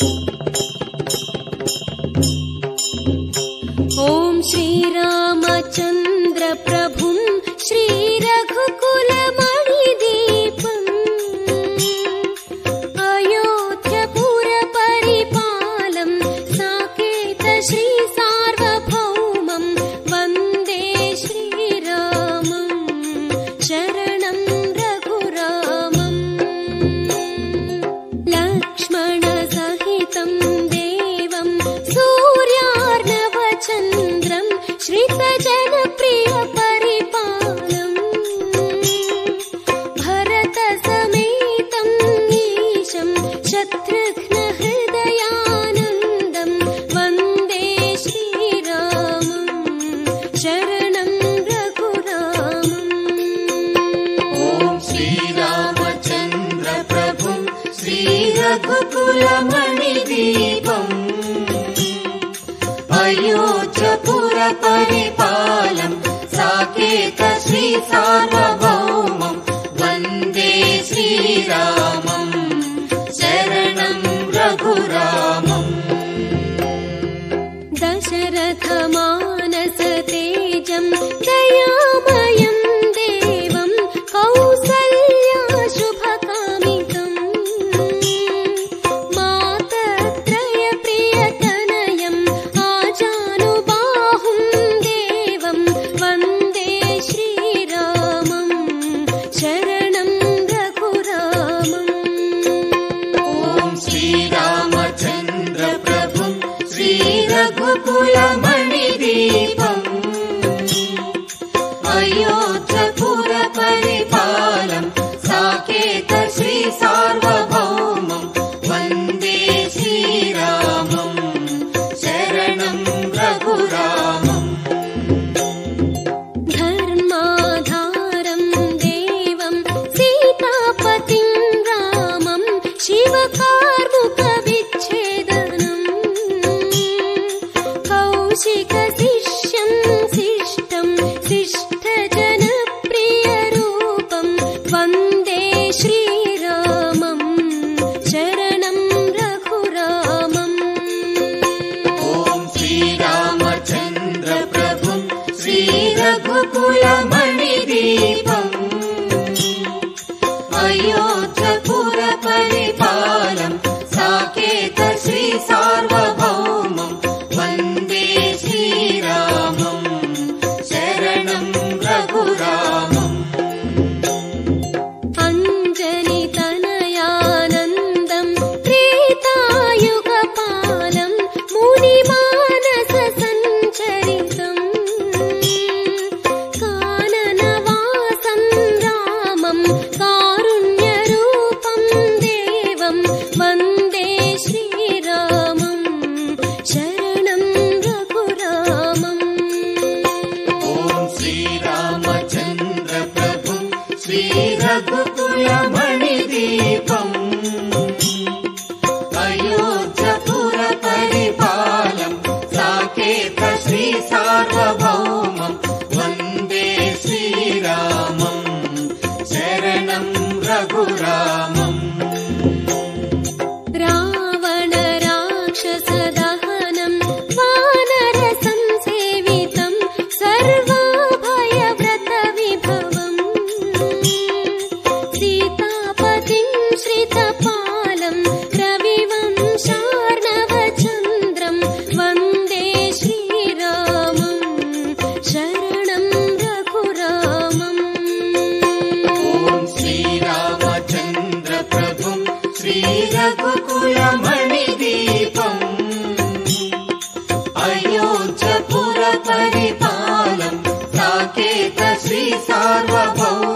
ॐ श्रीरामचन्द्र प्रभुं श्रीरघुकुलमणिदीपम् अयोध्यपुरपरिपालं साकेत श्रीसार्वभौमं वन्दे श्रीरामं शरणं रघुरामम् लक्ष्मणसहितं देवं सूर्यार्णवचन्द्रं श्रितजनप्रियपरिपालम् भरतसमेतं ईशं शत्रुघ्नहृदयानन्दं वन्दे श्रीरामं शरणं रघुरामम् ॐ श्रीरामचन्द्र प्रभुं श्रीरघुकुलमणिदीपम् अयोध्यपुरपरिपालं साकेत श्रीसार्वभौमं वन्दे श्रीरामं शरणं रघुरामम् दशरथमानसतेजं दयामयं देवं कौसल्याशुभकामितं मातत्रयप्रियतनयं आजानुबाहुं देवं वन्दे श्रीरामं शरणं रघुरामम् ॐ श्रीरामचन्द्र प्रभुं श्रीरघुकुलमणिदीपम् अयोध्यपुरपरिपालं साकेत श्रीसार्वभौमं वन्दे श्रीरामं शरणं रघुरामम् धर्माधारं देवं सीतापतिं रामं शिवकार्मुकविच्छेदनम् कौशिकशिष्यं शिष्टं शिष्टजनप्रियरूपं वन्दे श्रीरामं शरणं रघुरामम् ॐ श्रीरामचन्द्र प्रभुं श्रीरघुकुलमणिदीपम् अयोध्यपुरपरिपालं साकेत श्रीसार्वभौमं वन्दे श्रीरामं शरणं रघुरामम् अञ्जलितनयानन्दं त्रेतायुगपालं मुनिमानससञ्चरितं काननवासं रामं कारुण्यरूपं देवं वन्दे श्रीरामं शरणं रघुरामम् ॐ श्रीरामचन्द्र प्रभुं श्रीरघुकुलमणिदीपम् अयोध्यपुरपरिपालं साकेत श्रीसार्वभौमं वन्दे श्रीरामं शरणं रघुरामम् रावणराक्षसदहनं वानरसंसेवितं सर्वाभयव्रतविभवम् सीतापतिं श्रितपालं रविवंशार्णवचन्द्रं वन्दे श्रीरामं शरणं रघुरामम् ॐ श्रीरामचन्द्र प्रभुं श्रीरघुकुलमणिदीपम् अयोध्यपुरपरिपालं साकेत श्रीसार्वभौमं